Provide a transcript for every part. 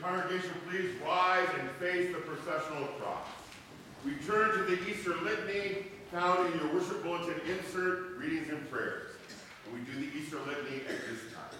congregation please rise and face the processional cross. We turn to the Easter Litany found in your worship bulletin insert, readings and prayers. And we do the Easter Litany at this time.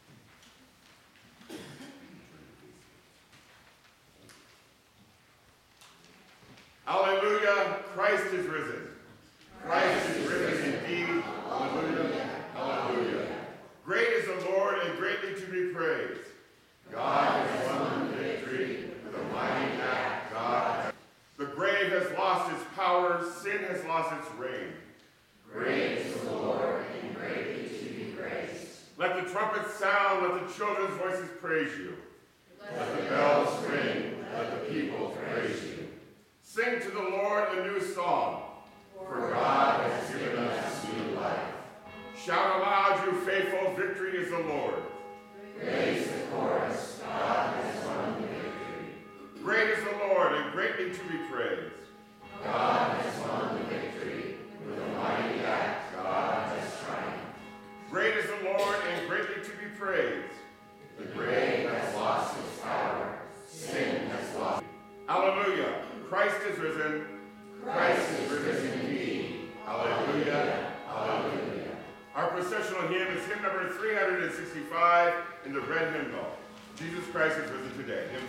Alleluia, Christ is risen. Christ is risen indeed. Alleluia, alleluia. Great is the Lord and greatly to be praised. God has won the victory with a mighty act. God. The grave has lost its power, sin has lost its reign. Great is the Lord and greatly to be praised. Let the trumpets sound, let the children's voices praise you. Let the bells ring, let the people praise you. Sing to the Lord a new song. For God has given us new life. Shout aloud, you faithful, victory is the Lord. Raise the chorus, God has won the victory. Great is the Lord and greatly to be praised. God has won the victory. With a mighty act, God has triumphed. Great is the Lord and greatly to be praised. The grave has lost its power. Sin has lost. Alleluia. Christ is risen. Christ is risen indeed. Alleluia. Alleluia. Our processional hymn is hymn number 365 in the red hymnal. Jesus Christ is risen today. Hymn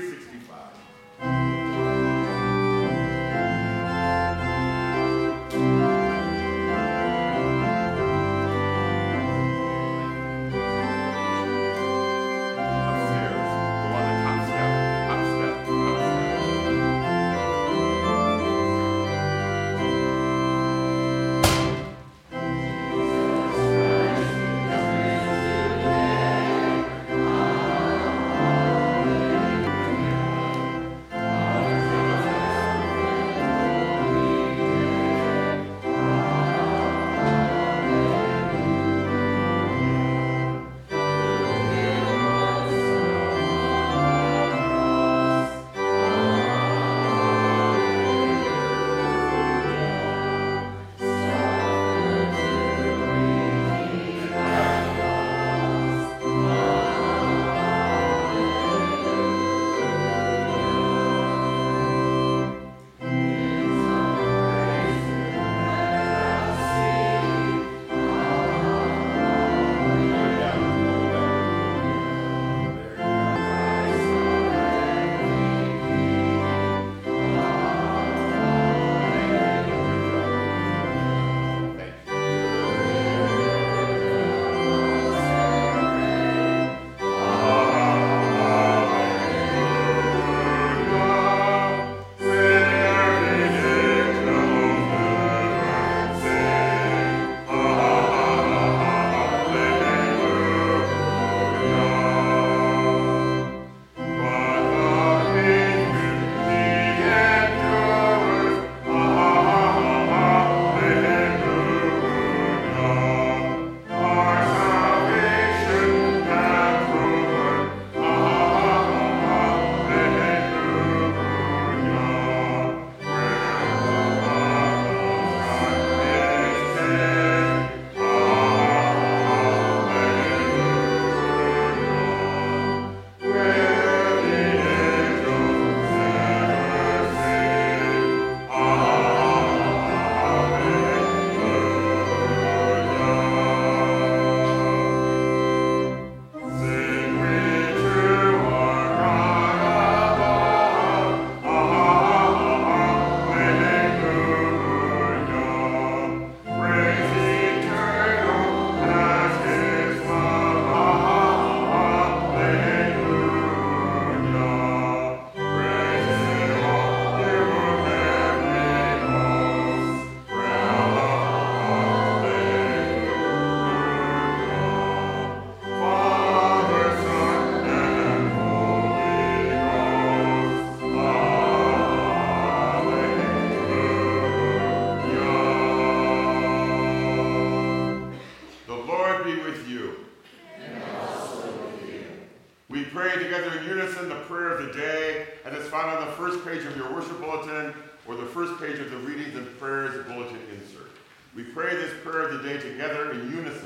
365.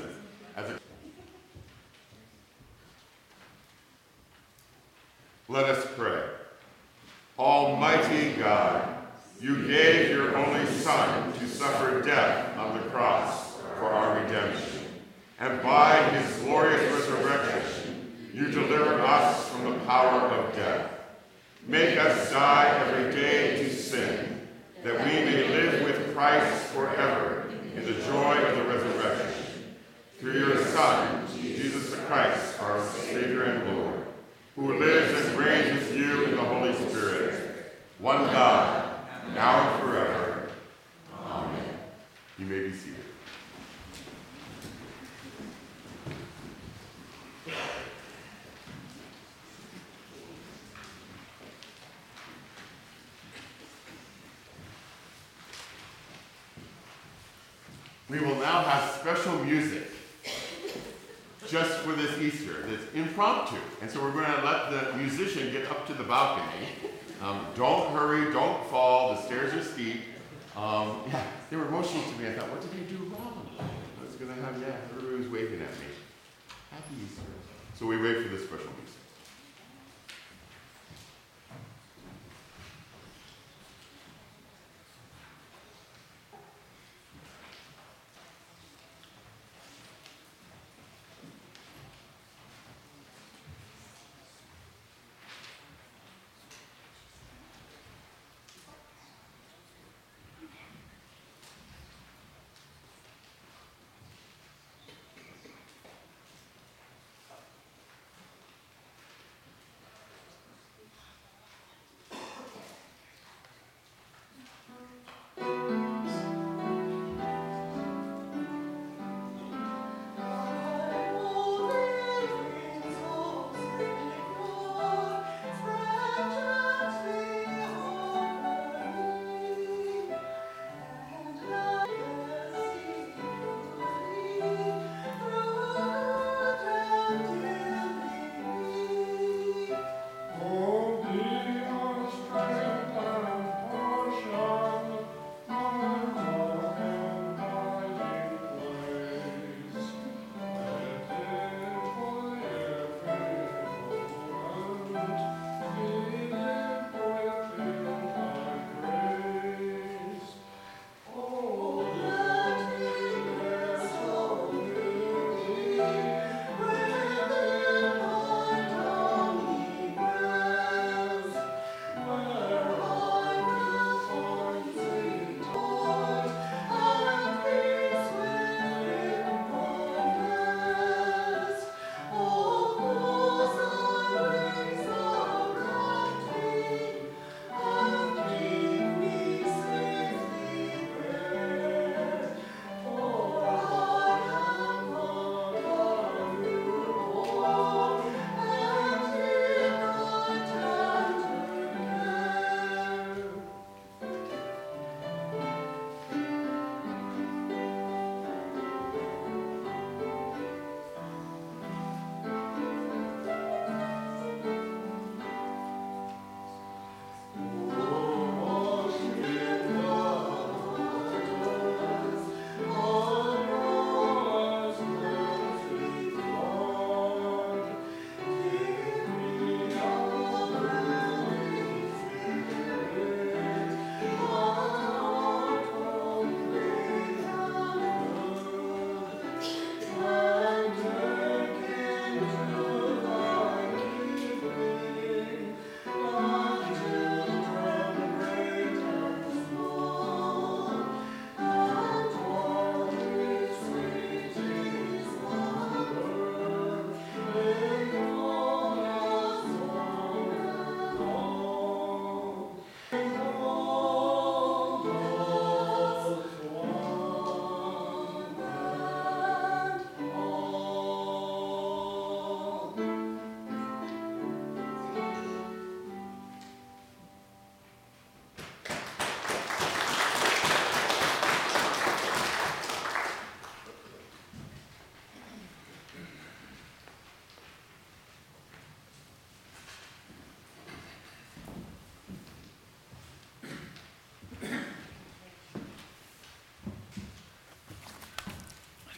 Let You gave your only Son to suffer death on the cross for our redemption. And by his glorious resurrection, you deliver us from the power of death. Make us die every day to sin, that we may live with Christ forever in the joy of the resurrection. Through your Son, Jesus Christ, our Savior and Lord, who lives and reigns with you in the Holy Spirit, one God, now and forever. Amen. You may be seated. We will now have special music just for this Easter. It's impromptu. And so we're going to let the musician get up to the balcony. Don't hurry, don't fall. The stairs are steep. They were motioning to me. I thought, what did I do wrong? I was going to have, everybody was waving at me. Happy Easter. So we wait for the special music.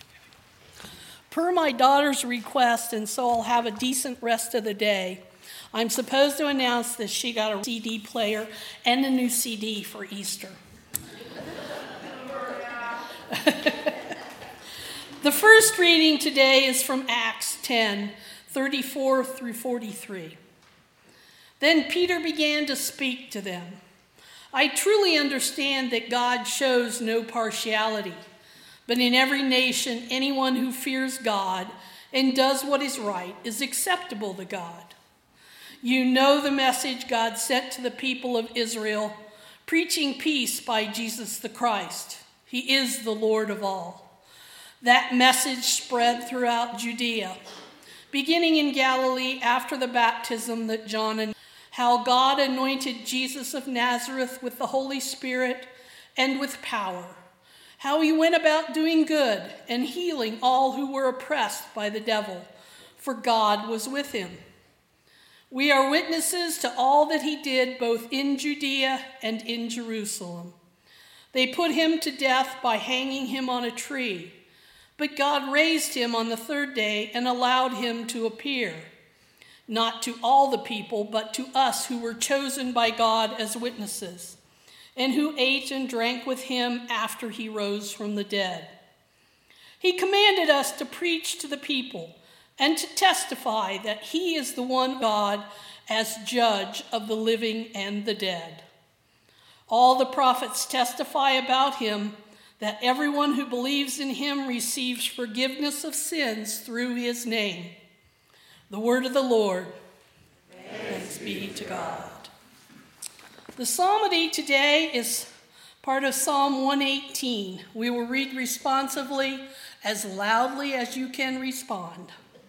Per my daughter's request, and so I'll have a decent rest of the day, I'm supposed to announce that she got a CD player and a new CD for Easter. The first reading today is from Acts 10, 34 through 43. Then Peter began to speak to them. I truly understand that God shows no partiality, but in every nation, anyone who fears God and does what is right is acceptable to God. You know the message God sent to the people of Israel, preaching peace by Jesus the Christ. He is the Lord of all. That message spread throughout Judea, beginning in Galilee after the baptism that John announced, how God anointed Jesus of Nazareth with the Holy Spirit and with power, how he went about doing good and healing all who were oppressed by the devil, for God was with him. We are witnesses to all that he did both in Judea and in Jerusalem. They put him to death by hanging him on a tree, but God raised him on the third day and allowed him to appear, not to all the people, but to us who were chosen by God as witnesses, and who ate and drank with him after he rose from the dead. He commanded us to preach to the people and to testify that he is the one God as judge of the living and the dead. All the prophets testify about him that everyone who believes in him receives forgiveness of sins through his name. The word of the Lord. Thanks be to God. The psalmody today is part of Psalm 118. We will read responsively as loudly as you can respond.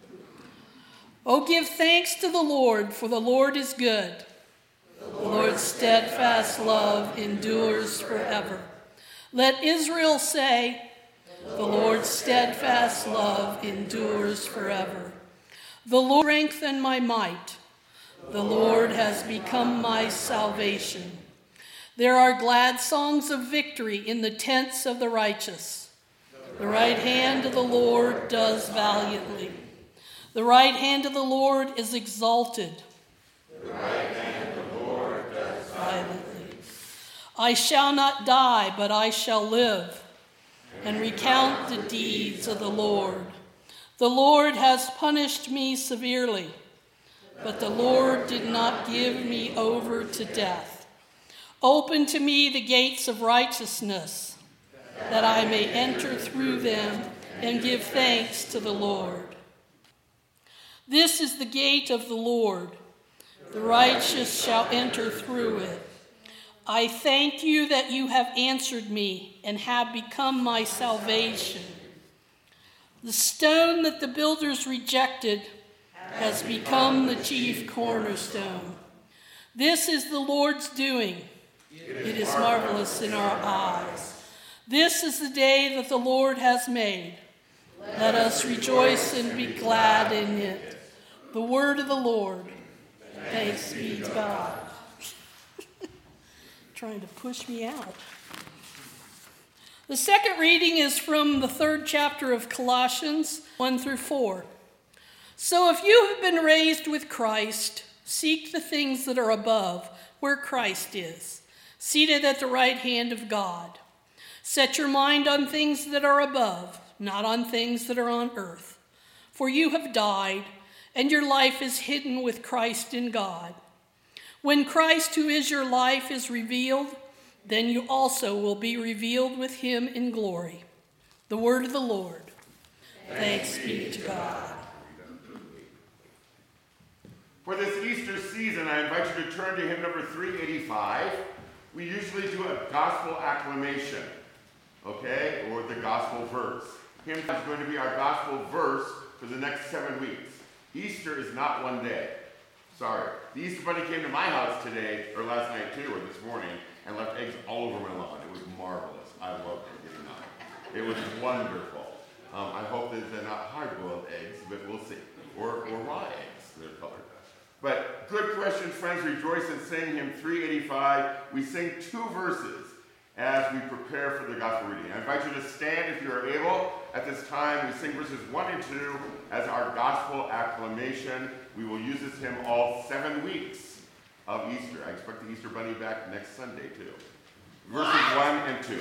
Oh, give thanks to the Lord, for the Lord is good. The Lord's steadfast love endures forever. Let Israel say, the Lord's steadfast love endures forever. The Lord strengthened my might. The Lord has become my salvation. There are glad songs of victory in the tents of the righteous. The right hand of the Lord does valiantly. The right hand of the Lord is exalted. The right hand of the Lord does violently. I shall not die, but I shall live and recount the deeds of the Lord. The Lord has punished me severely, but the Lord did not give me over to death. Open to me the gates of righteousness, that I may enter through them and give thanks to the Lord. This is the gate of the Lord. The righteous shall enter through it. I thank you that you have answered me and have become my salvation. The stone that the builders rejected has become the chief cornerstone. This is the Lord's doing. It is marvelous in our eyes. This is the day that the Lord has made. Let us rejoice and be glad in it. The word of the Lord. Thanks be to God. Trying to push me out. The second reading is from the 3rd chapter of Colossians, 1 through 4. So if you have been raised with Christ, seek the things that are above, where Christ is, seated at the right hand of God. Set your mind on things that are above, not on things that are on earth. For you have died, and your life is hidden with Christ in God. When Christ, who is your life, is revealed, then you also will be revealed with him in glory. The word of the Lord. Thanks be to God. For this Easter season, I invite you to turn to hymn number 385. We usually do a gospel acclamation, okay, or the gospel verse. Hymn is going to be our gospel verse for the next 7 weeks. Easter is not one day. Sorry. The Easter Bunny came to my house today, or last night too, or this morning, and left eggs all over my lawn. It was marvelous. I loved it getting out. It was wonderful. I hope that they're not hard-boiled eggs, but we'll see. Or raw eggs, they're colored. But good question, friends. Rejoice and sing hymn 385. We sing 2 verses as we prepare for the gospel reading. I invite you to stand if you are able. At this time, we sing verses 1 and 2 as our gospel acclamation. We will use this hymn all 7 weeks of Easter. I expect the Easter Bunny back next Sunday, too. Verses 1 and 2.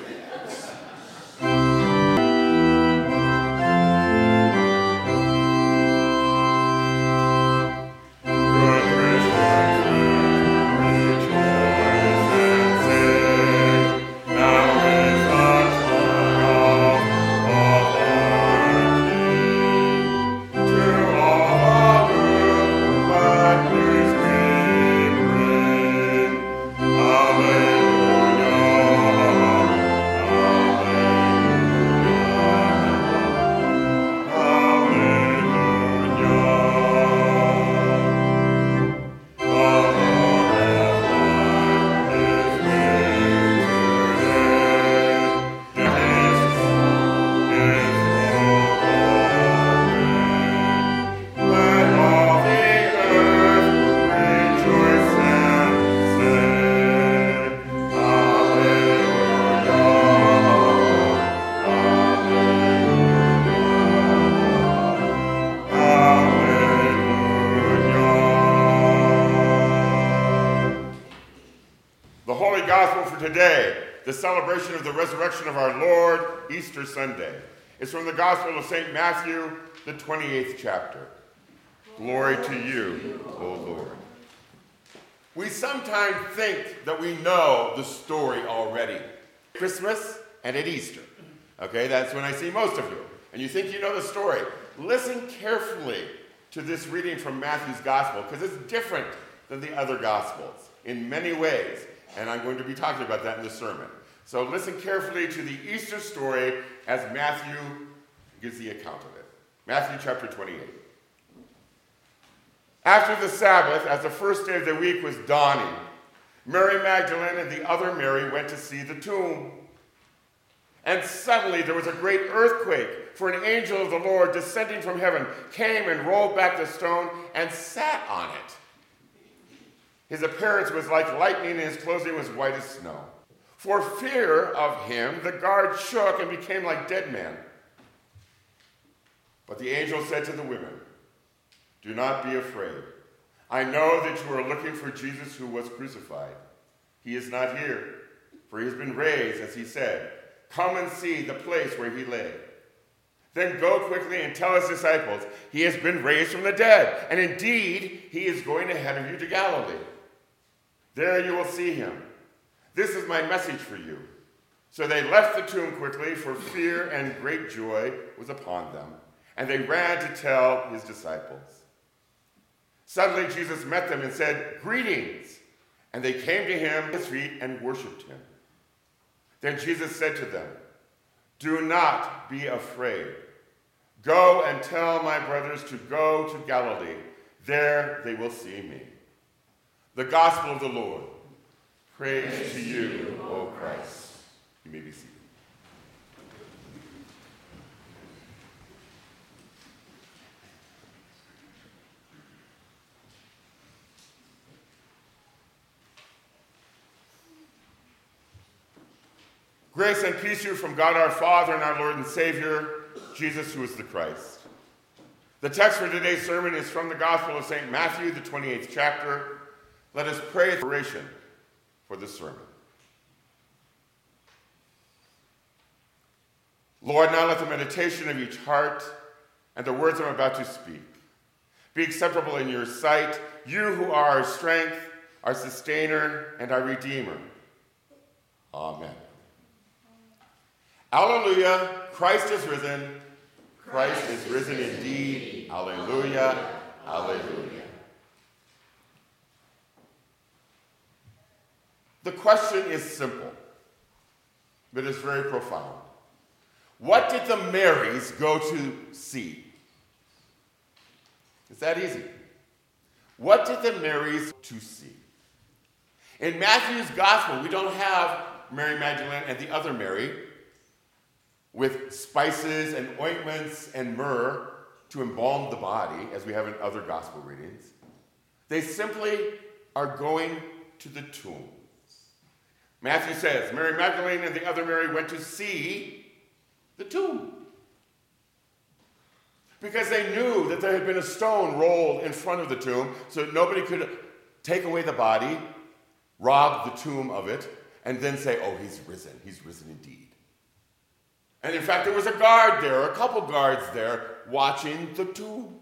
Today, the celebration of the resurrection of our Lord, Easter Sunday, is from the Gospel of St. Matthew, the 28th chapter. Glory to you, O Lord. We sometimes think that we know the story already. Christmas and at Easter. Okay, that's when I see most of you. And you think you know the story. Listen carefully to this reading from Matthew's Gospel, because it's different than the other Gospels in many ways. And I'm going to be talking about that in the sermon. So listen carefully to the Easter story as Matthew gives the account of it. Matthew chapter 28. After the Sabbath, as the first day of the week was dawning, Mary Magdalene and the other Mary went to see the tomb. And suddenly there was a great earthquake, for an angel of the Lord descending from heaven came and rolled back the stone and sat on it. His appearance was like lightning, and his clothing was white as snow. For fear of him, the guard shook and became like dead men. But the angel said to the women, "Do not be afraid. I know that you are looking for Jesus who was crucified. He is not here, for he has been raised, as he said. Come and see the place where he lay. Then go quickly and tell his disciples, he has been raised from the dead, and indeed he is going ahead of you to Galilee. There you will see him. This is my message for you." So they left the tomb quickly, for fear and great joy was upon them, and they ran to tell his disciples. Suddenly Jesus met them and said, "Greetings!" And they came to him at his feet and worshipped him. Then Jesus said to them, "Do not be afraid. Go and tell my brothers to go to Galilee. There they will see me." The Gospel of the Lord. Praise to you, O Christ. You may be seated. Grace and peace to you from God our Father and our Lord and Savior, Jesus, who is the Christ. The text for today's sermon is from the Gospel of St. Matthew, the 28th chapter. Let us pray for inspiration for this sermon. Lord, now let the meditation of each heart and the words I'm about to speak be acceptable in your sight, you who are our strength, our sustainer, and our redeemer. Amen. Alleluia, Christ is risen. Christ is risen indeed. Alleluia, alleluia. The question is simple, but it's very profound. What did the Marys go to see? It's that easy. What did the Marys to see? In Matthew's Gospel, we don't have Mary Magdalene and the other Mary with spices and ointments and myrrh to embalm the body, as we have in other Gospel readings. They simply are going to the tomb. Matthew says, Mary Magdalene and the other Mary went to see the tomb. because they knew that there had been a stone rolled in front of the tomb so that nobody could take away the body, rob the tomb of it, and then say, oh, he's risen indeed. And in fact, there was a guard there, a couple guards there, watching the tomb.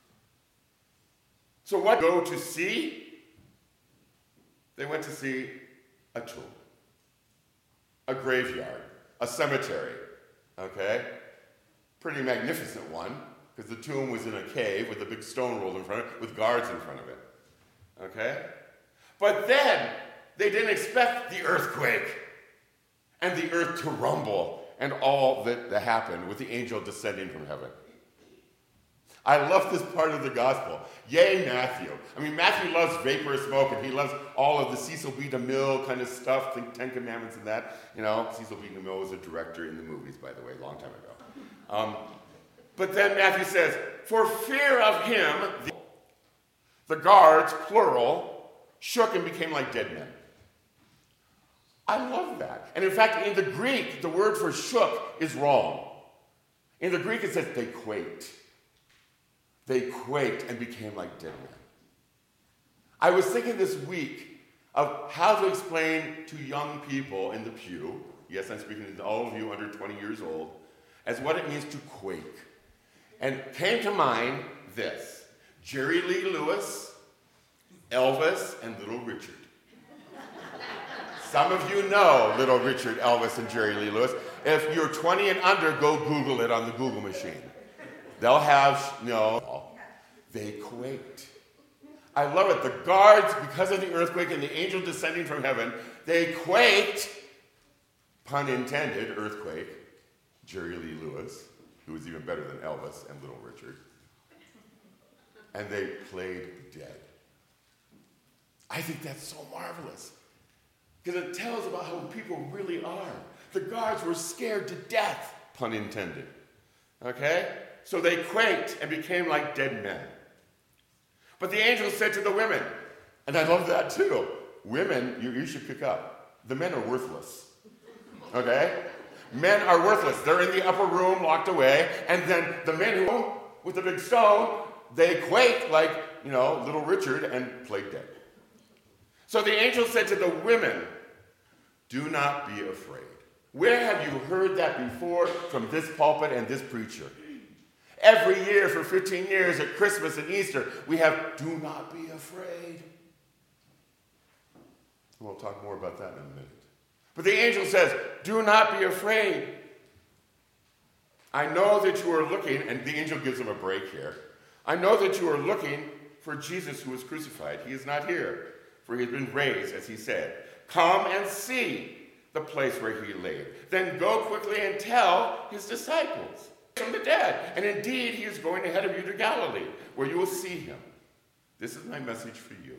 So what did they go to see? They went to see a tomb, a graveyard, a cemetery, okay? Pretty magnificent one, because the tomb was in a cave with a big stone rolled in front of it, with guards in front of it, okay? But then, they didn't expect the earthquake and the earth to rumble and all that happened with the angel descending from heaven. I love this part of the gospel. Yay, Matthew. I mean, Matthew loves vapor smoke, and he loves all of the Cecil B. DeMille kind of stuff, the Ten Commandments and that. You know, Cecil B. DeMille was a director in the movies, by the way, a long time ago. But then Matthew says, for fear of him, the guards, plural, shook and became like dead men. I love that. And in fact, in the Greek, the word for shook is wrong. In the Greek, it says they quaked. They quaked and became like dead men. I was thinking this week of how to explain to young people in the pew, yes, I'm speaking to all of you under 20 years old, as what it means to quake. And came to mind this: Jerry Lee Lewis, Elvis, and Little Richard. Some of you know Little Richard, Elvis, and Jerry Lee Lewis. If you're 20 and under, go Google it on the Google machine. They'll have, they quaked. I love it. The guards, because of the earthquake and the angel descending from heaven, they quaked, pun intended, earthquake, Jerry Lee Lewis, who was even better than Elvis and Little Richard, and they played dead. I think that's so marvelous, because it tells about how people really are. The guards were scared to death, pun intended. Okay? So they quaked and became like dead men. But the angel said to the women, and I love that too, women, you should pick up, the men are worthless. Okay? Men are worthless. They're in the upper room, locked away, and then the men who, with the big stone, they quaked like, Little Richard and played dead. So the angel said to the women, do not be afraid. Where have you heard that before from this pulpit and this preacher? Every year for 15 years at Christmas and Easter, we have, do not be afraid. We'll talk more about that in a minute. But the angel says, do not be afraid. I know that you are looking, and the angel gives them a break here. I know that you are looking for Jesus who was crucified. He is not here, for he has been raised, as he said. Come and see the place where he laid. Then go quickly and tell his disciples from the dead. And indeed, he is going ahead of you to Galilee, where you will see him. This is my message for you.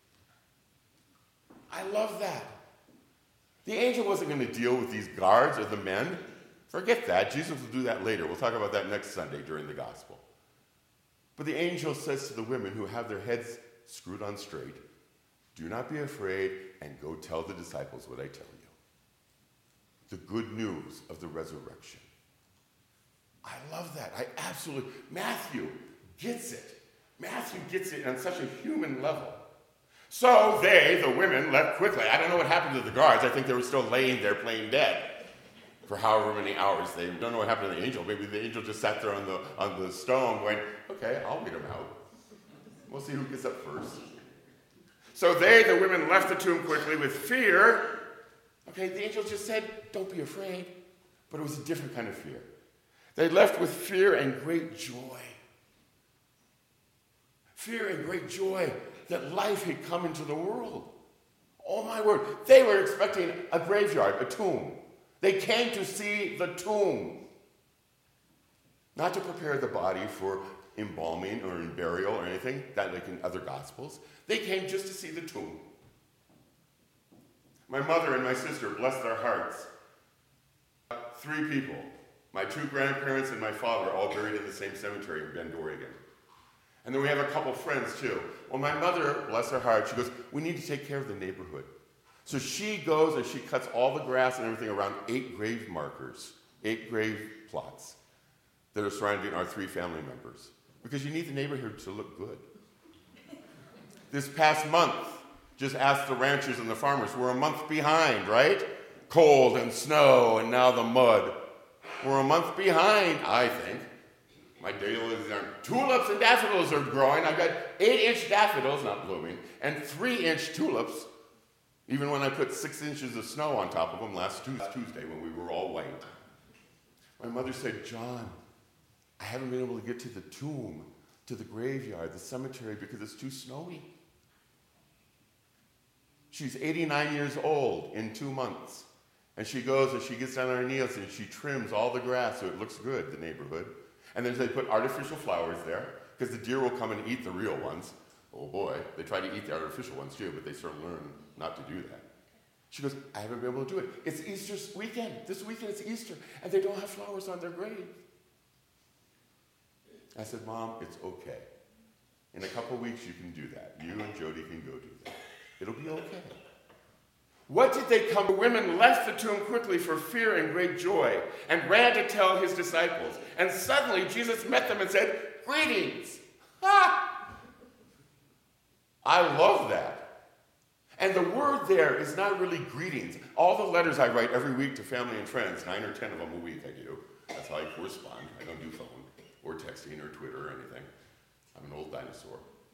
I love that. The angel wasn't going to deal with these guards or the men. Forget that. Jesus will do that later. We'll talk about that next Sunday during the gospel. But the angel says to the women who have their heads screwed on straight, do not be afraid, and go tell the disciples what I tell you. The good news of the resurrection. I love that. Matthew gets it. Matthew gets it on such a human level. So they, the women, left quickly. I don't know what happened to the guards. I think they were still laying there playing dead for however many hours. They don't know what happened to the angel. Maybe the angel just sat there on the stone going, okay, I'll get him out. We'll see who gets up first. So they, the women, left the tomb quickly with fear. Okay, the angel just said, don't be afraid. But it was a different kind of fear. They left with fear and great joy. Fear and great joy that life had come into the world. Oh my word. They were expecting a graveyard, a tomb. They came to see the tomb. Not to prepare the body for embalming or in burial or anything, that like in other gospels. They came just to see the tomb. My mother and my sister, bless their hearts, 3 people, my 2 grandparents and my father, all buried in the same cemetery in Bend, Oregon. And then we have a couple friends too. Well, my mother, bless her heart, she goes, we need to take care of the neighborhood. So she goes and she cuts all the grass and everything around 8 grave markers, 8 grave plots that are surrounding our 3 family members, because you need the neighborhood to look good. This past month, just ask the ranchers and the farmers, we're a month behind, right? Cold and snow and now the mud. We're a month behind, I think. My daylilies aren't. Tulips and daffodils are growing. I've got 8-inch daffodils, not blooming, and 3-inch tulips, even when I put 6 inches of snow on top of them last Tuesday when we were all white. My mother said, John, I haven't been able to get to the tomb, to the graveyard, the cemetery, because it's too snowy. She's 89 years old in 2 months. And she goes and she gets down on her knees and she trims all the grass so it looks good, the neighborhood. And then they put artificial flowers there because the deer will come and eat the real ones. Oh boy, they try to eat the artificial ones too, but they sort of learn not to do that. She goes, I haven't been able to do it. It's Easter weekend. This weekend it's Easter, and they don't have flowers on their grave. I said, Mom, it's okay. In a couple weeks you can do that. You and Jody can go do that. It'll be okay. What did they come? The women left the tomb quickly for fear and great joy and ran to tell his disciples. And suddenly Jesus met them and said, greetings. Ha! I love that. And the word there is not really greetings. All the letters I write every week to family and friends, 9 or 10 of them a week I do. That's how I correspond. I don't do phone or texting or Twitter or anything. I'm an old dinosaur.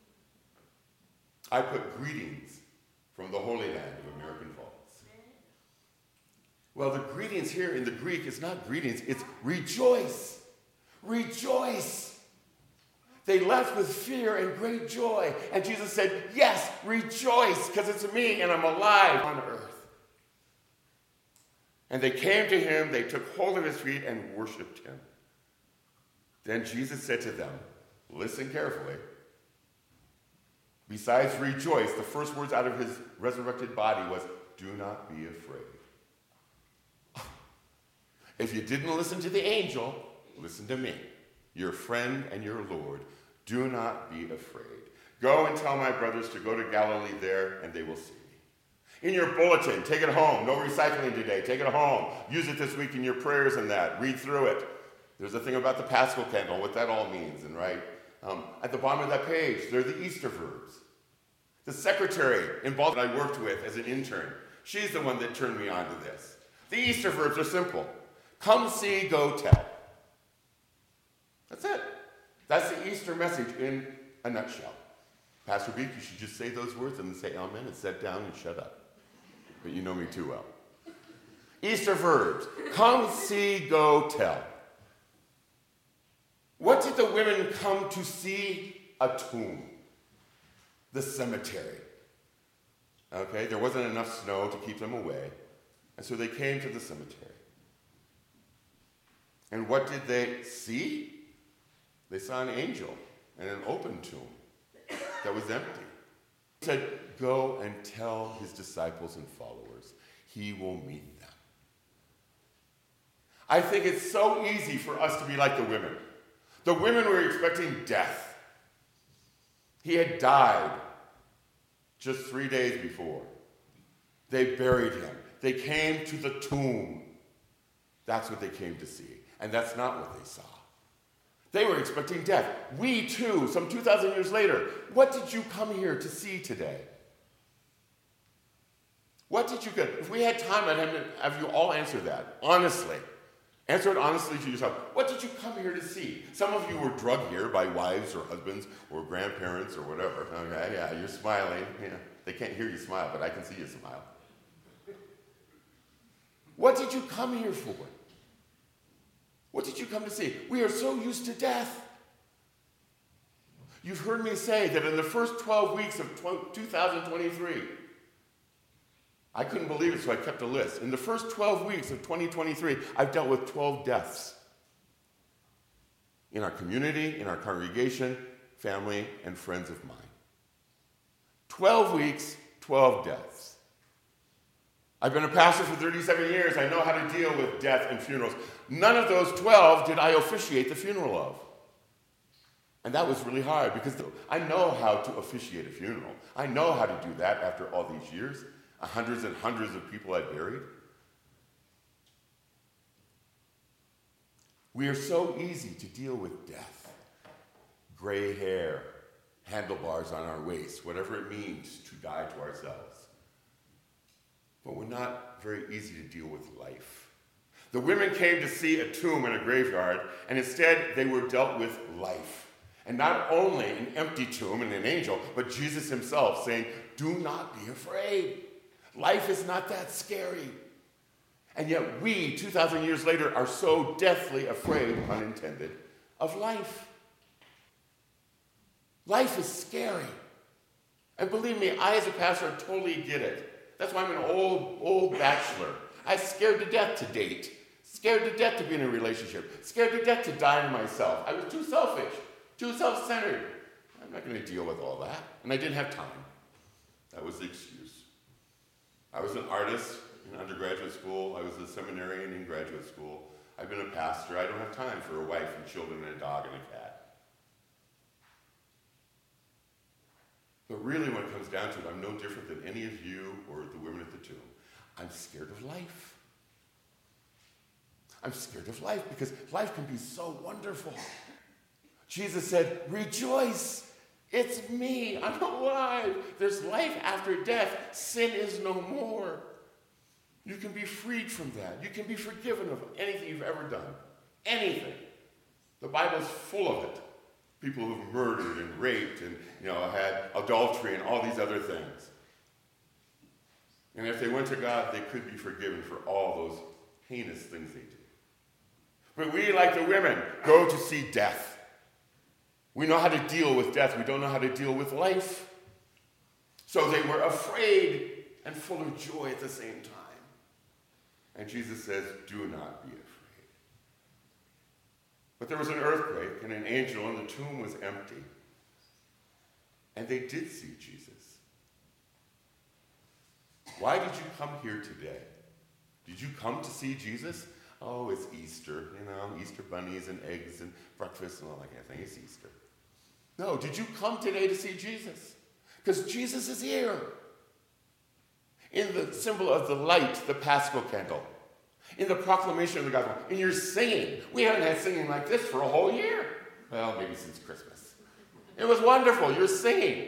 I put greetings from the Holy Land of American Falls. Well, the greetings here in the Greek is not greetings, it's rejoice. Rejoice. They left with fear and great joy. And Jesus said, yes, rejoice, because it's me and I'm alive on earth. And they came to him, they took hold of his feet and worshiped him. Then Jesus said to them, listen carefully. Besides rejoice, the first words out of his resurrected body was, do not be afraid. If you didn't listen to the angel, listen to me, your friend and your Lord. Do not be afraid. Go and tell my brothers to go to Galilee there, and they will see me. In your bulletin, take it home. No recycling today. Take it home. Use it this week in your prayers and that. Read through it. There's a thing about the Paschal candle, what that all means, and right? At the bottom of that page, there are the Easter verbs. The secretary in Baltimore I worked with as an intern, she's the one that turned me on to this. The Easter verbs are simple. Come see, go tell. That's it. That's the Easter message in a nutshell. Pastor Beek, you should just say those words and then say amen and sit down and shut up. But you know me too well. Easter verbs. Come see, go tell. What did the women come to see? A tomb. The cemetery. Okay, there wasn't enough snow to keep them away. And so they came to the cemetery. And what did they see? They saw an angel and an open tomb that was empty. He said, go and tell his disciples and followers. He will meet them. I think it's so easy for us to be like the women. The women were expecting death. He had died just 3 days before. They buried him. They came to the tomb. That's what they came to see. And that's not what they saw. They were expecting death. We too, some 2,000 years later, what did you come here to see today? What did you get? If we had time, I'd have you all answer that, honestly. Answer it honestly to yourself. What did you come here to see? Some of you were drugged here by wives or husbands or grandparents or whatever. Okay, yeah, you're smiling. Yeah, they can't hear you smile, but I can see you smile. What did you come here for? What did you come to see? We are so used to death. You've heard me say that in the first 12 weeks of 2023, I couldn't believe it, so I kept a list. In the first 12 weeks of 2023, I've dealt with 12 deaths. In our community, in our congregation, family, and friends of mine. 12 weeks, 12 deaths. I've been a pastor for 37 years. I know how to deal with death and funerals. None of those 12 did I officiate the funeral of. And that was really hard because I know how to officiate a funeral. I know how to do that after all these years. Hundreds and hundreds of people I buried. We are so easy to deal with death. Gray hair, handlebars on our waist, whatever it means to die to ourselves. But we're not very easy to deal with life. The women came to see a tomb in a graveyard, and instead they were dealt with life. And not only an empty tomb and an angel, but Jesus himself saying, do not be afraid. Life is not that scary. And yet we, 2,000 years later, are so deathly afraid, pun intended, of life. Life is scary. And believe me, I as a pastor totally get it. That's why I'm an old bachelor. I'm scared to death to date. Scared to death to be in a relationship. Scared to death to die to myself. I was too selfish, too self-centered. I'm not going to deal with all that. And I didn't have time. That was the excuse. I was an artist in undergraduate school. I was a seminarian in graduate school. I've been a pastor. I don't have time for a wife and children and a dog and a cat. But really, when it comes down to it, I'm no different than any of you or the women at the tomb. I'm scared of life. I'm scared of life because life can be so wonderful. Jesus said, rejoice. It's me. I'm alive. There's life after death. Sin is no more. You can be freed from that. You can be forgiven of anything you've ever done. Anything. The Bible's full of it. People who've murdered and raped and had adultery and all these other things. And if they went to God, they could be forgiven for all those heinous things they did. But we, like the women, go to see death. We know how to deal with death. We don't know how to deal with life. So they were afraid and full of joy at the same time. And Jesus says, do not be afraid. But there was an earthquake and an angel, and the tomb was empty. And they did see Jesus. Why did you come here today? Did you come to see Jesus? Oh, it's Easter, Easter bunnies and eggs and breakfast and all that kind of thing. It's Easter. No, did you come today to see Jesus? Because Jesus is here. In the symbol of the light, the Paschal candle. In the proclamation of the gospel. In your singing. We haven't had singing like this for a whole year. Well, maybe since Christmas. It was wonderful. You're singing.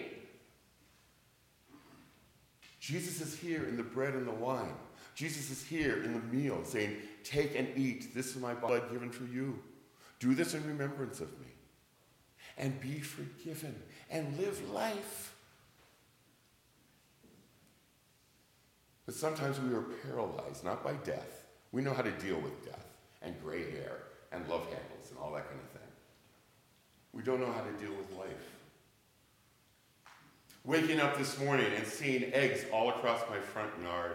Jesus is here in the bread and the wine. Jesus is here in the meal saying, take and eat. This is my blood given for you. Do this in remembrance of me. And be forgiven. And live life. But sometimes we are paralyzed, not by death. We know how to deal with death and gray hair and love handles and all that kind of thing. We don't know how to deal with life. Waking up this morning and seeing eggs all across my front yard,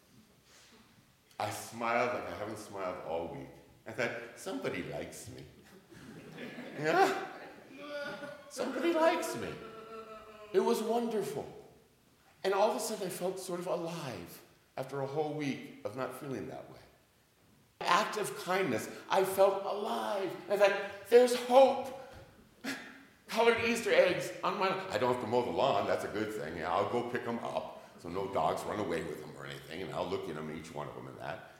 I smiled like I haven't smiled all week. I thought, somebody likes me. Yeah? Somebody likes me. It was wonderful. And all of a sudden I felt sort of alive after a whole week of not feeling that way. Act of kindness, I felt alive. I thought, there's hope. Colored Easter eggs on my lawn. I don't have to mow the lawn, that's a good thing. Yeah, I'll go pick them up so no dogs run away with them or anything, and I'll look in them, each one of them in that.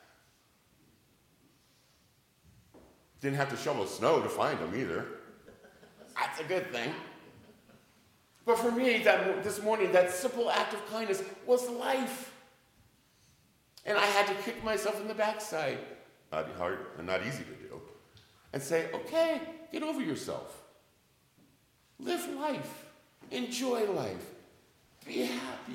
Didn't have to shovel snow to find them either. That's a good thing. But for me, this morning, that simple act of kindness was life. And I had to kick myself in the backside. Not hard and not easy to do. And say, okay, get over yourself. Live life. Enjoy life. Be happy.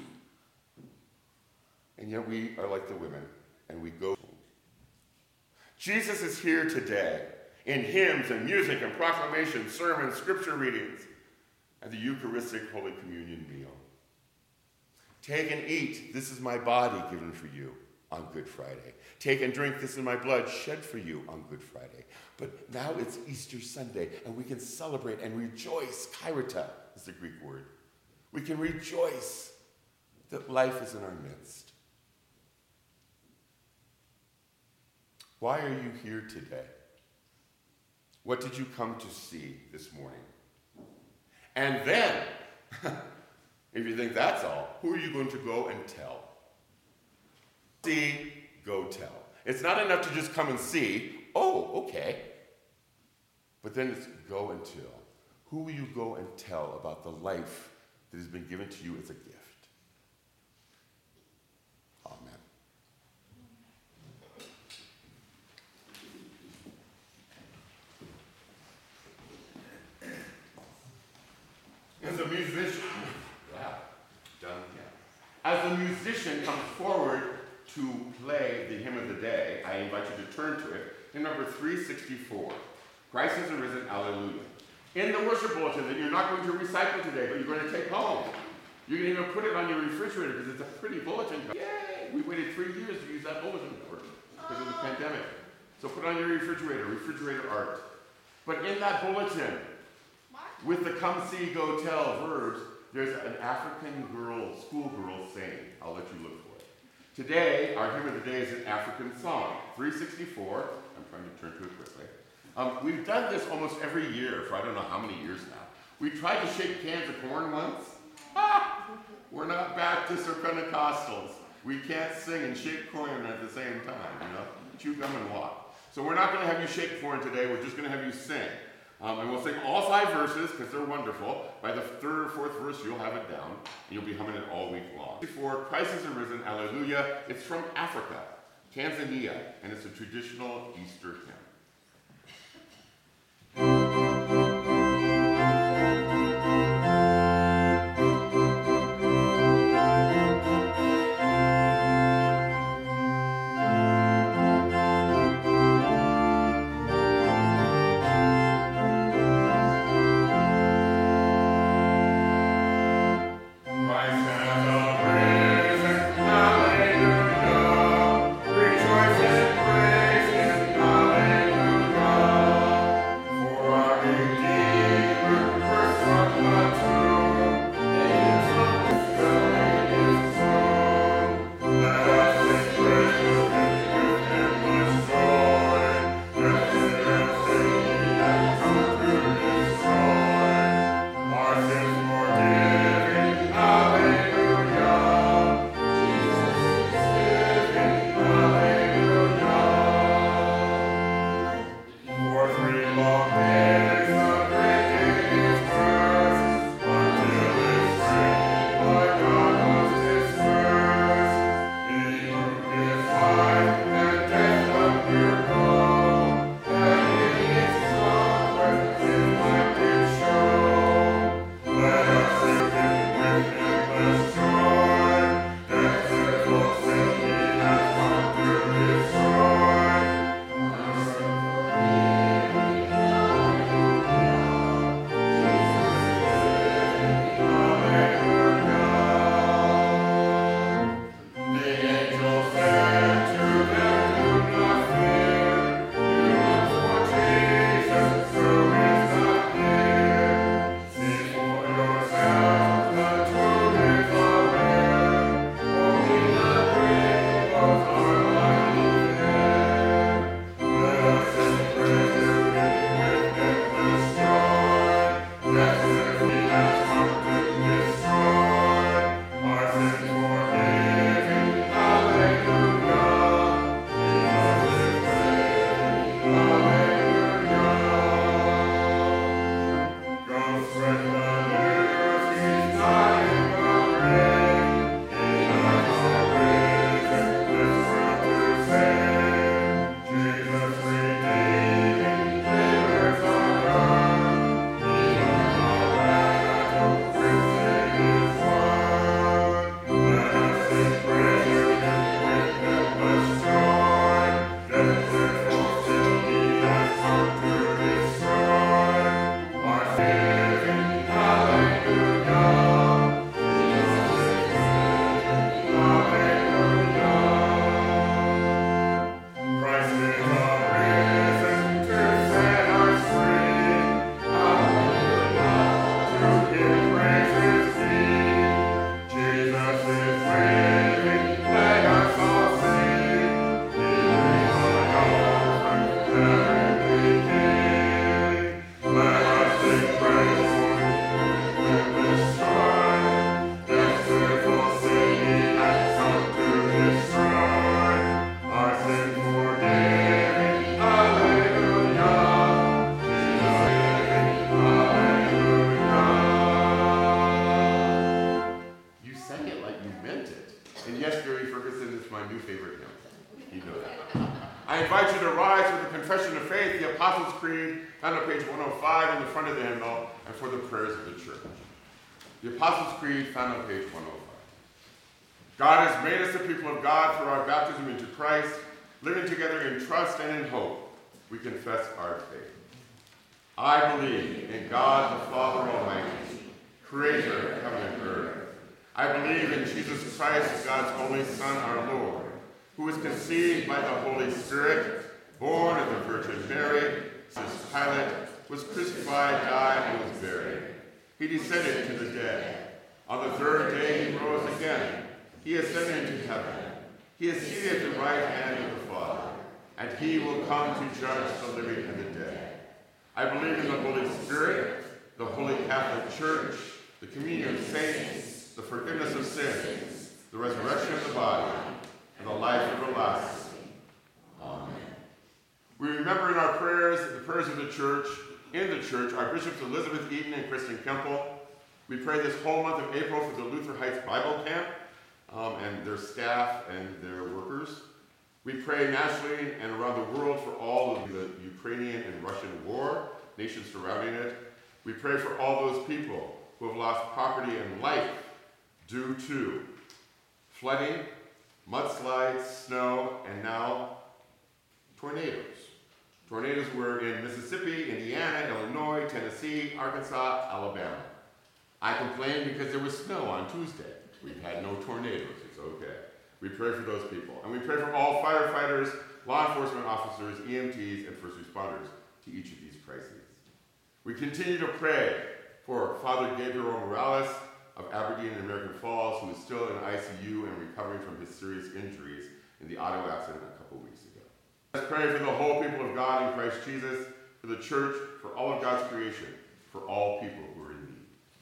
And yet we are like the women, and we go. Jesus is here today in hymns and music and proclamation, sermons, scripture readings, and the Eucharistic Holy Communion meal. Take and eat. This is my body given for you on Good Friday. Take and drink. This is my blood shed for you on Good Friday. But now it's Easter Sunday, and we can celebrate and rejoice. Kairata is the Greek word. We can rejoice that life is in our midst. Why are you here today? What did you come to see this morning? And then, if you think that's all, who are you going to go and tell? See, go tell. It's not enough to just come and see. Oh, okay. then it's go and tell. Who will you go and tell about the life that has been given to you as a gift? Amen. As a musician comes forward to play the hymn of the day, I invite you to turn to it. Hymn number 364. Christ has arisen, alleluia. In the worship bulletin that you're not going to recycle today, but you're going to take home. You can even put it on your refrigerator because it's a pretty bulletin. Yay! We waited 3 years to use that bulletin board because of the pandemic. So put it on your refrigerator art. But in that bulletin, with the come see, go tell verbs, there's an African schoolgirl saying. I'll let you look for it. Today, our hymn of the day is an African song, 364. I'm trying to turn to it quickly. We've done this almost every year for I don't know how many years now. We tried to shake cans of corn once. We're not Baptists or Pentecostals. We can't sing and shake corn at the same time, you know? Chew gum and walk. So we're not going to have you shake corn today. We're just going to have you sing. And we'll sing all 5 verses because they're wonderful. By the 3rd or 4th verse, you'll have it down. And you'll be humming it all week long. Before Christ has arisen, alleluia. It's from Africa, Tanzania, and it's a traditional Easter hymn. Creed, found on page 105 in the front of the hymnal, and for the prayers of the church. The Apostles' Creed, found on page 105. God has made us the people of God through our baptism into Christ, living together in trust and in hope. We confess our faith. I believe in God the Father Almighty, creator of heaven and earth. I believe in Jesus Christ, God's only Son, our Lord, who was conceived by the Holy Spirit, born of the Virgin Mary, Pontius Pilate, was crucified, died, and was buried. He descended to the dead. On the third day he rose again. He ascended into heaven. He is seated at the right hand of the Father, and he will come to judge the living and the dead. I believe in the Holy Spirit, the Holy Catholic Church, the communion of saints, the forgiveness of sins, the resurrection of the body, and the life everlasting. Amen. We remember in our prayers, the prayers of the church, in the church, our bishops Elizabeth Eaton and Kristen Kemple. We pray this whole month of April for the Luther Heights Bible Camp and their staff and their workers. We pray nationally and around the world for all of the Ukrainian and Russian war, nations surrounding it. We pray for all those people who have lost property and life due to flooding, mudslides, snow, and now tornadoes. Tornadoes were in Mississippi, Indiana, Illinois, Tennessee, Arkansas, Alabama. I complained because there was snow on Tuesday. We've had no tornadoes. It's okay. We pray for those people. And we pray for all firefighters, law enforcement officers, EMTs, and first responders to each of these crises. We continue to pray for Father Gabriel Morales of Aberdeen and American Falls, who is still in ICU and recovering from his serious injuries in the auto accident a couple weeks ago. Let's pray for the whole people of God in Christ Jesus, for the church, for all of God's creation, for all people who are in need.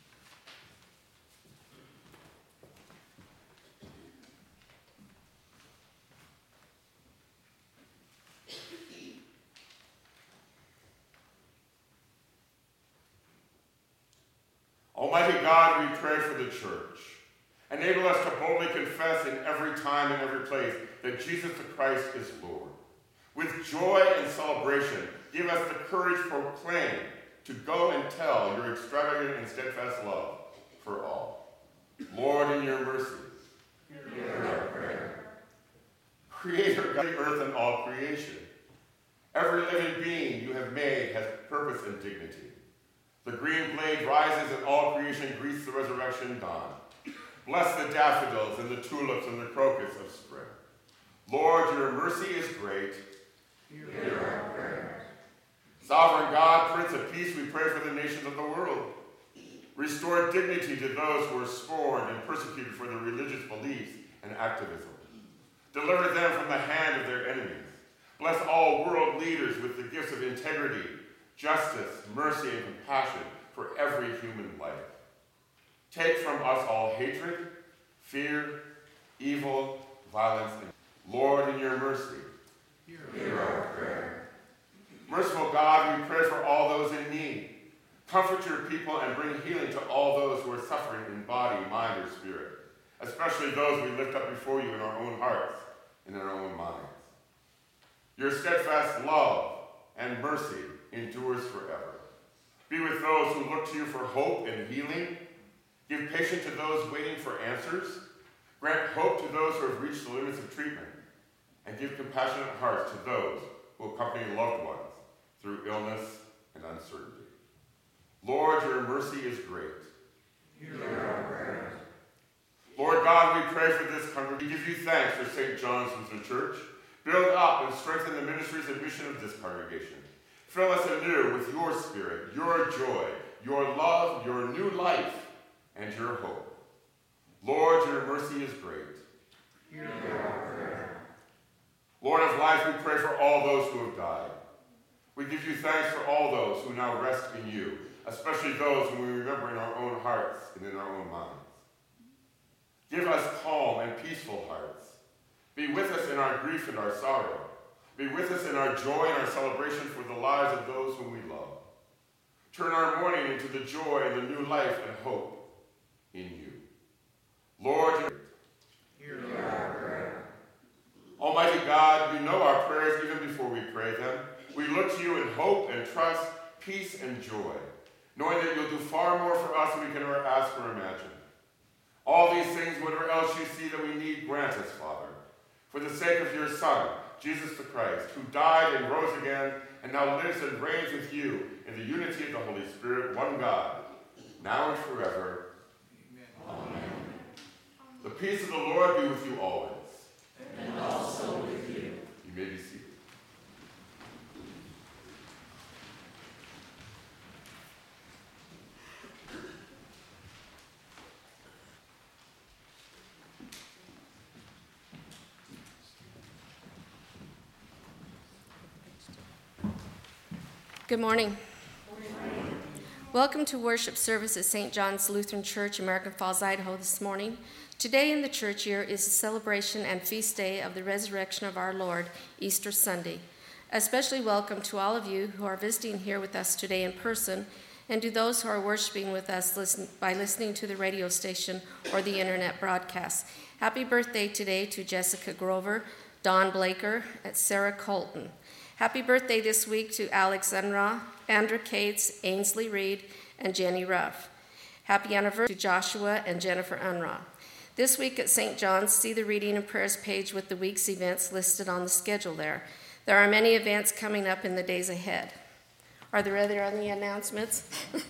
Almighty God, we pray for the church. Enable us to boldly confess in every time and every place that Jesus the Christ is Lord. With joy and celebration, give us the courage to proclaim, to go and tell your extravagant and steadfast love for all. Lord, in your mercy, hear our prayer. Creator of the earth and all creation, every living being you have made has purpose and dignity. The green blade rises and all creation greets the resurrection dawn. Bless the daffodils and the tulips and the crocus of spring. Lord, your mercy is great. Hear our prayer. Sovereign God, Prince of Peace, we pray for the nations of the world. Restore dignity to those who are scorned and persecuted for their religious beliefs and activism. Deliver them from the hand of their enemies. Bless all world leaders with the gifts of integrity, justice, mercy, and compassion for every human life. Take from us all hatred, fear, evil, violence, and Lord, in your mercy, hear our prayer. Merciful God, we pray for all those in need. Comfort your people and bring healing to all those who are suffering in body, mind, or spirit, especially those we lift up before you in our own hearts and in our own minds. Your steadfast love and mercy endures forever. Be with those who look to you for hope and healing. Give patience to those waiting for answers. Grant hope to those who have reached the limits of treatment. And give compassionate hearts to those who accompany loved ones through illness and uncertainty. Lord, your mercy is great. Hear our prayers. Lord God, we pray for this congregation. We give you thanks for St. John's Lutheran Church. Build up and strengthen the ministries and mission of this congregation. Fill us anew with your spirit, your joy, your love, your new life, and your hope. Lord, your mercy is great. Hear our prayer. Lord of life, we pray for all those who have died. We give you thanks for all those who now rest in you, especially those whom we remember in our own hearts and in our own minds. Give us calm and peaceful hearts. Be with us in our grief and our sorrow. Be with us in our joy and our celebration for the lives of those whom we love. Turn our mourning into the joy and the new life and hope in you. Lord, hear our prayer. Almighty God, you know our prayers even before we pray them. We look to you in hope and trust, peace and joy, knowing that you'll do far more for us than we can ever ask or imagine. All these things, whatever else you see that we need, grant us, Father, for the sake of your Son, Jesus the Christ, who died and rose again, and now lives and reigns with you in the unity of the Holy Spirit, one God, now and forever. Amen. The peace of the Lord be with you always. And also with you. You may be seated. Good morning. Welcome to worship service at St. John's Lutheran Church, American Falls, Idaho this morning. Today in the church year is the celebration and feast day of the resurrection of our Lord, Easter Sunday. Especially welcome to all of you who are visiting here with us today in person, and to those who are worshiping with us by listening to the radio station or the internet broadcast. Happy birthday today to Jessica Grover, Dawn Blaker, and Sarah Colton. Happy birthday this week to Alex Unruh, Andra Cates, Ainsley Reed, and Jenny Ruff. Happy anniversary to Joshua and Jennifer Unruh. This week at St. John's, see the reading and prayers page with the week's events listed on the schedule there. There are many events coming up in the days ahead. Are there any announcements?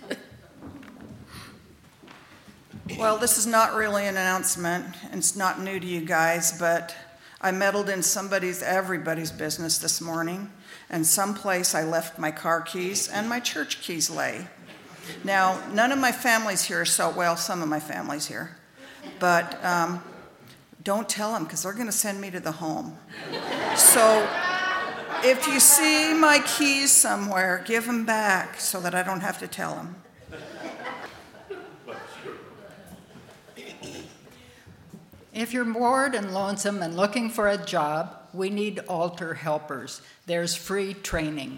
Well, this is not really an announcement, and it's not new to you guys, but I meddled in everybody's business this morning, and someplace I left my car keys and my church keys lay. Now, none of my family's here, some of my family's here, but don't tell them because they're going to send me to the home. So if you see my keys somewhere, give them back so that I don't have to tell them. If you're bored and lonesome and looking for a job, we need altar helpers. There's free training.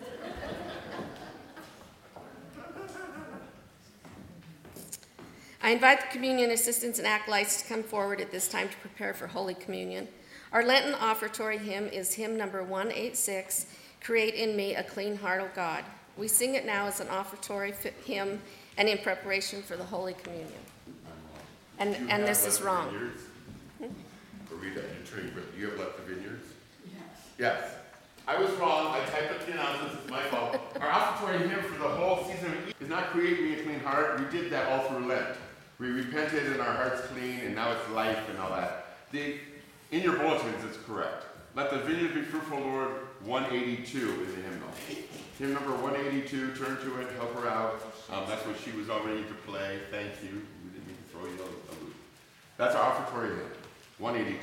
I invite the communion assistants and acolytes to come forward at this time to prepare for Holy Communion. Our Lenten offertory hymn is hymn number 186, Create in Me a Clean Heart, O God. We sing it now as an offertory hymn and in preparation for the Holy Communion. And this is wrong. Rita, you have left the vineyards? Yes. I was wrong. I typed up the announcements. It's my fault. Our offertory hymn for the whole season is not create me a clean heart. We did that all through Lent. We repented and our hearts clean, and now it's life and all that. In your bulletins, it's correct. Let the vineyard be fruitful, Lord, 182 is the hymnal. Hymn number 182, turn to it, help her out. That's what she was all ready to play. Thank you. We didn't mean to throw you a loop. That's our offertory hymn, 182.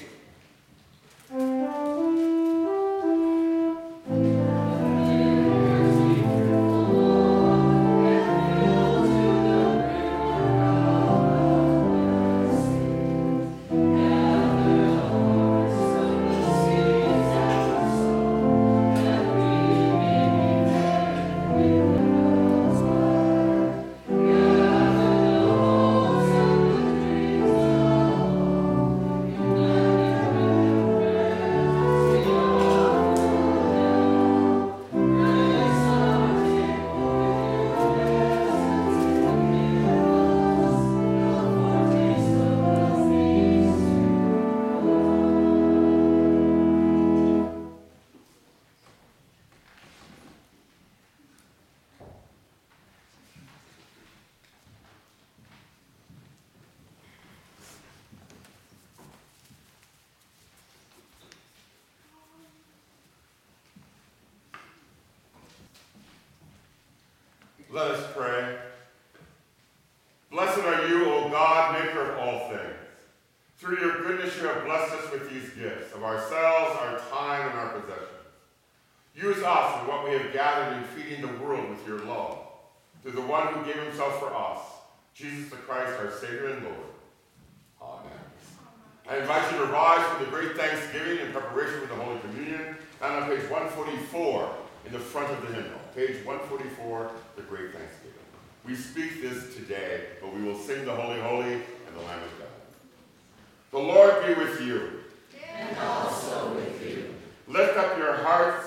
Let us pray. Blessed are you, O God, maker of all things. Through your goodness you have blessed us with these gifts of ourselves, our time, and our possessions. Use us in what we have gathered in feeding the world with your love, through the one who gave himself for us, Jesus the Christ, our Savior and Lord. Amen. I invite you to rise for the great thanksgiving in preparation for the Holy Communion, found on page 144 in the front of the hymnal. Page 144, the great thanksgiving. We speak this today, but we will sing the Holy, Holy, and the Lamb of God. The Lord be with you. And also with you. Lift up your hearts.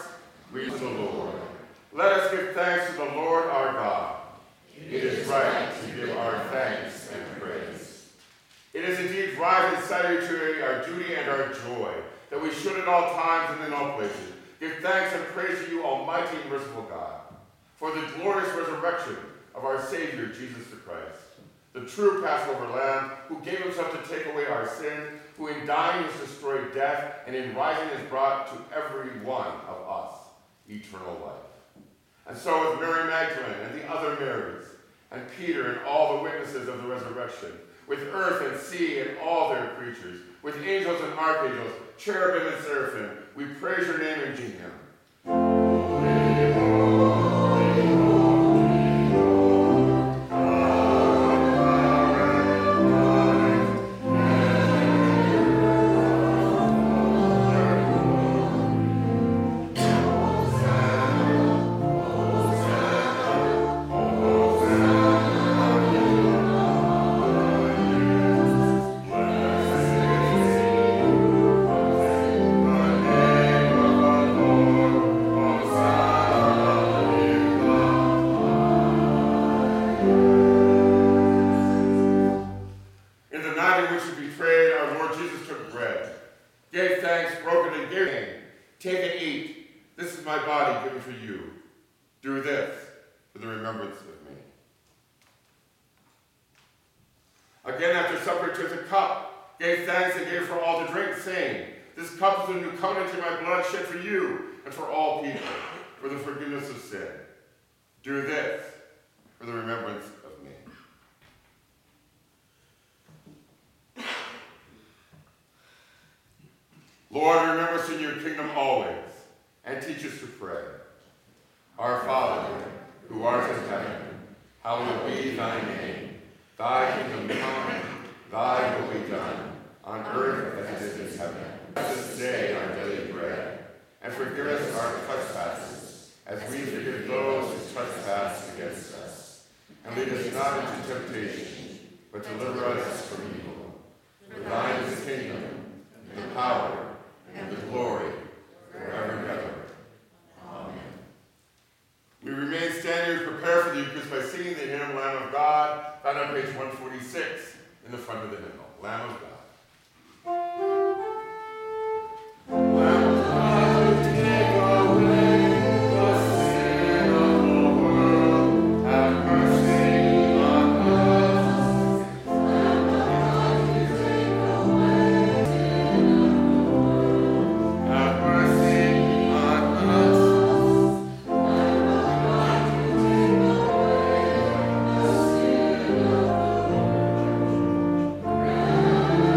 Read the Lord. Let us give thanks to the Lord our God. It is right to give our thanks and praise. It is indeed right and salutary, our duty and our joy, that we should at all times and in all places give thanks and praise to you, almighty and merciful God, for the glorious resurrection of our Savior, Jesus the Christ, the true Passover Lamb, who gave himself to take away our sin, who in dying has destroyed death, and in rising has brought to every one of us eternal life. And so with Mary Magdalene and the other Marys, and Peter and all the witnesses of the resurrection, with earth and sea and all their creatures, with angels and archangels, cherubim and seraphim, we praise your name and sing him. Again, after supper, he took the cup, gave thanks, and gave for all to drink, saying, "This cup is the new covenant in my blood shed for you and for all people, for the forgiveness of sin. Do this for the remembrance of me." Lord, remember us in your kingdom always, and teach us to pray. Our Father, who art in heaven, hallowed be thy name. Thy kingdom come, thy will be done, on earth as it is in heaven. Give us this day our daily bread, and forgive us our trespasses, as we forgive those who trespass against us. And lead us not into temptation, but deliver us from evil. For thine is the kingdom, and the power, and the glory, forever and ever. Amen. We remain standing and prepare for the Eucharist by singing the hymn, Lamb of God, found on page 146 in the front of the hymnal. Lamb of God. Amen.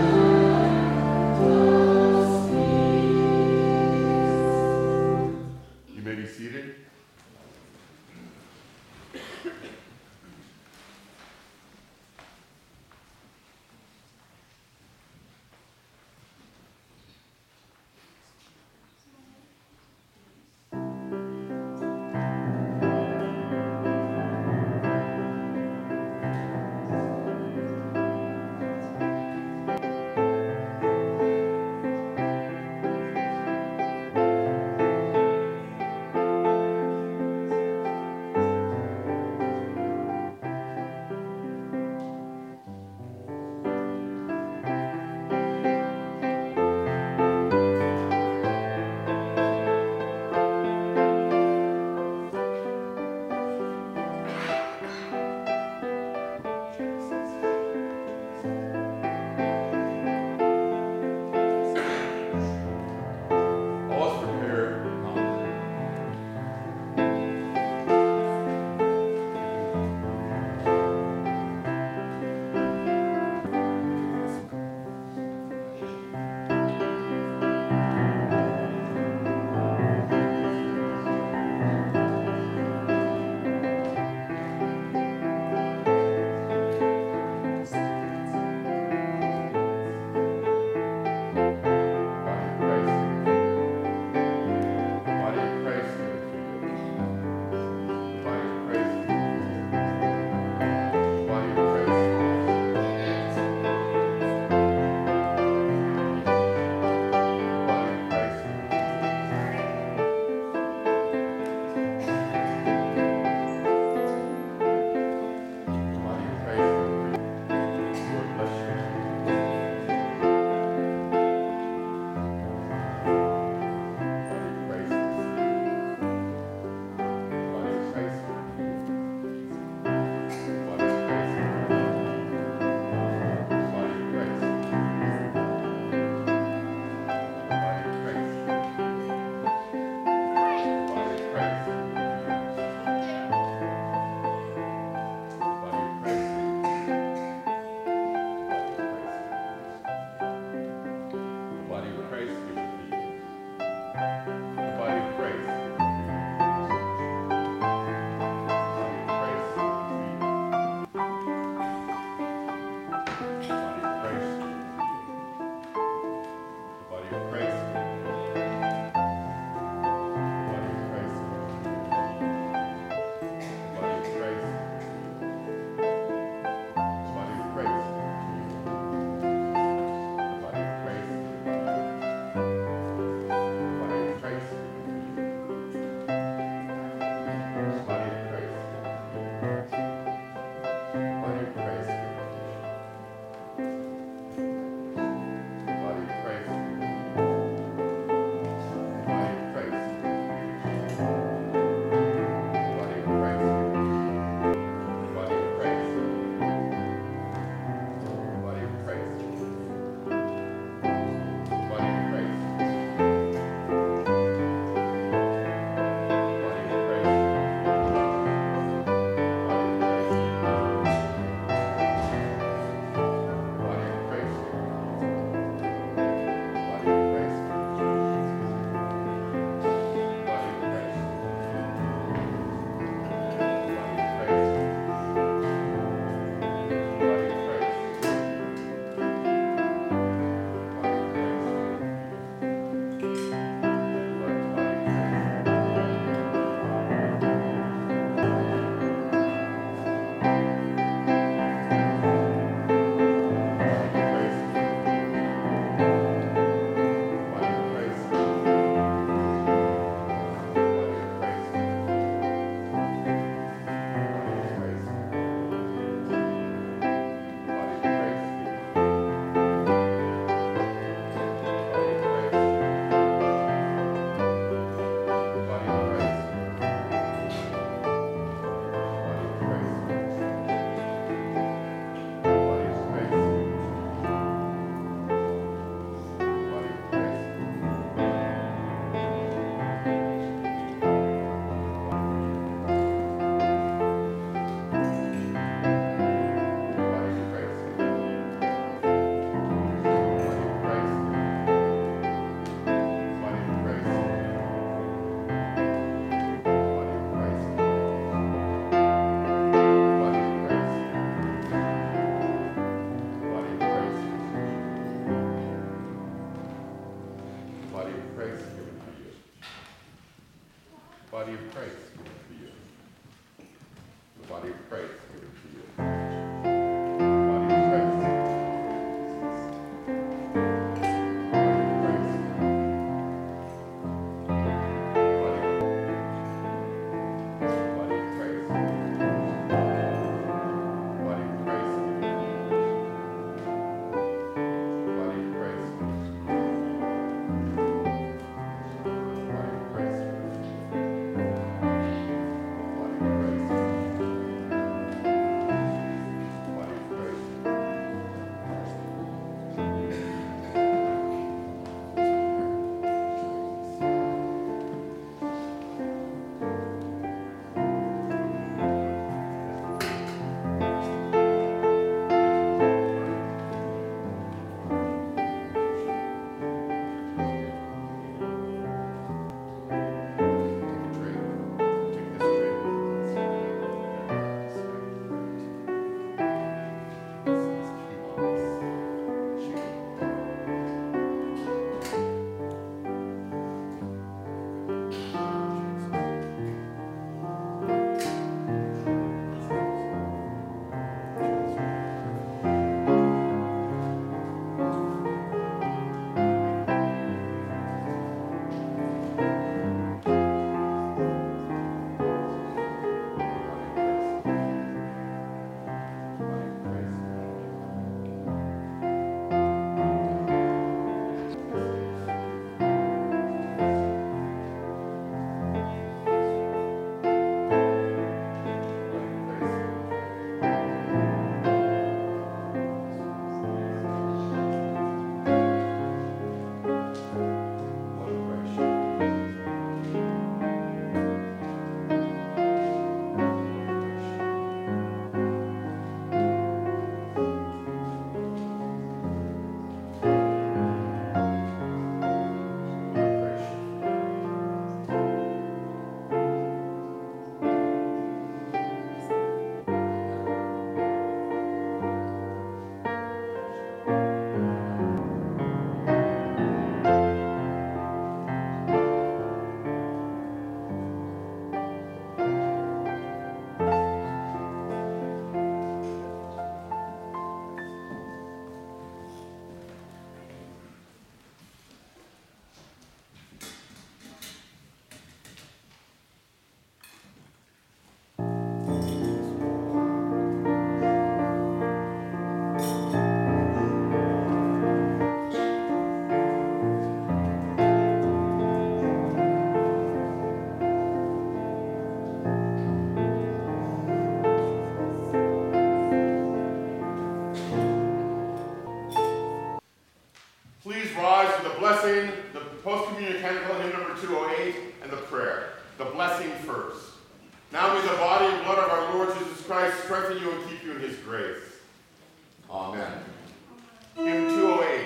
Body of Christ, give it to you. Body of Christ. Body of Christ. Body of Christ. Body of Christ. Body of Christ. Blessing, the post-communion canticle, hymn number 208, and the prayer. The blessing first. Now may the body and blood of our Lord Jesus Christ strengthen you and keep you in his grace. Amen. Hymn 208.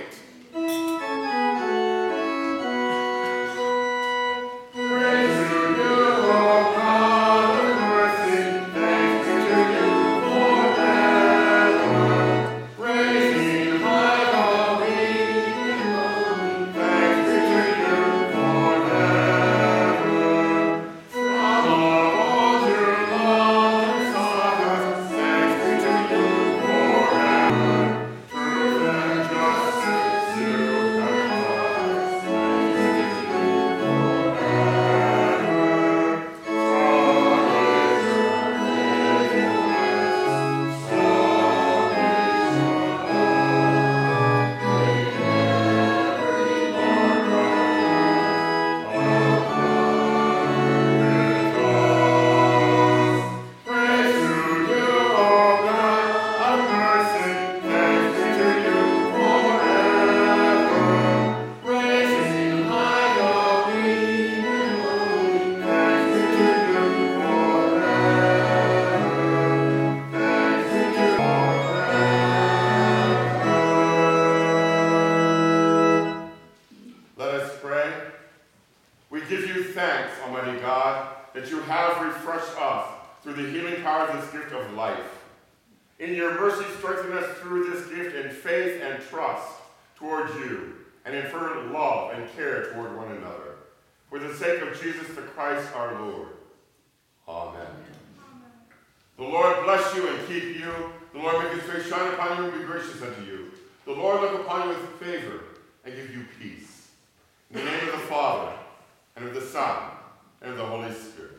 The Lord you and keep you. The Lord make his face shine upon you and be gracious unto you. The Lord look upon you with favor and give you peace. In the name of the Father, and of the Son, and of the Holy Spirit.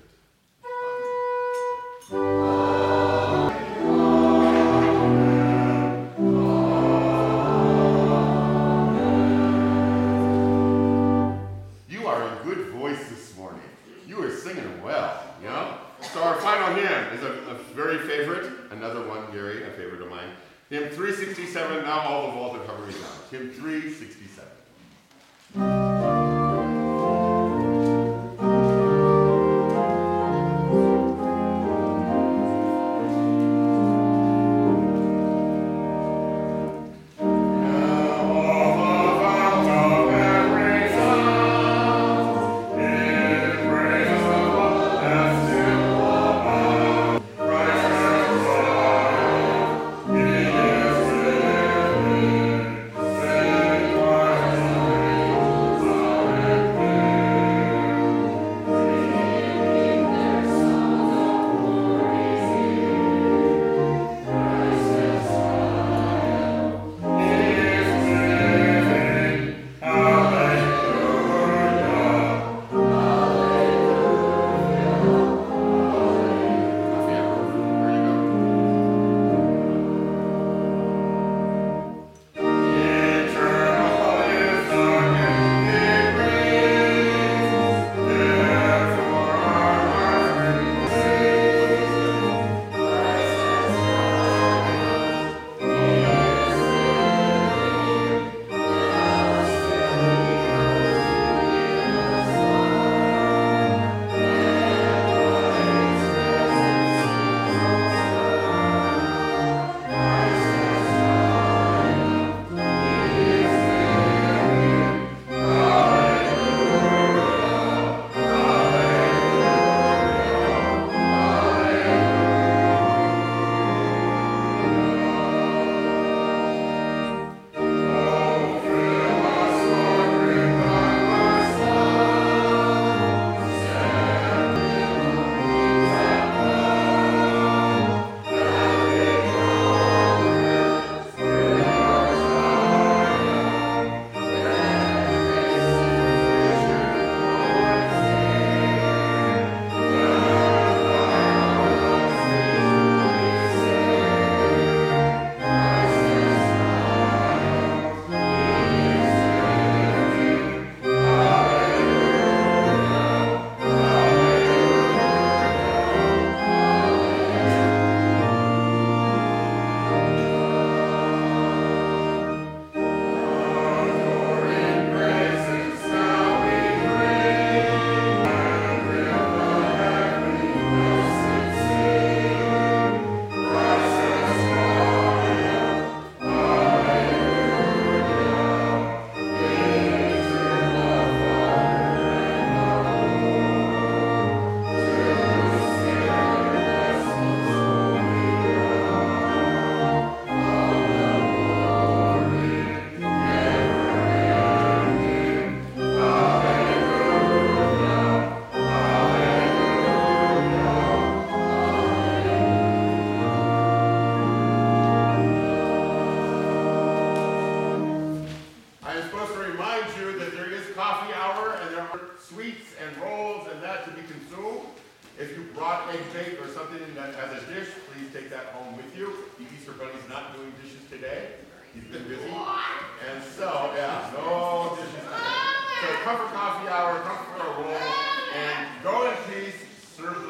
You are in good voice this morning. You are singing well, you know? So our final hymn is a very favorite, another one, Gary, a favorite of mine. Hymn 367, now all the vault of Calvary is out. Hymn 367. Come for coffee hour, come for a roll, and go in peace, serve the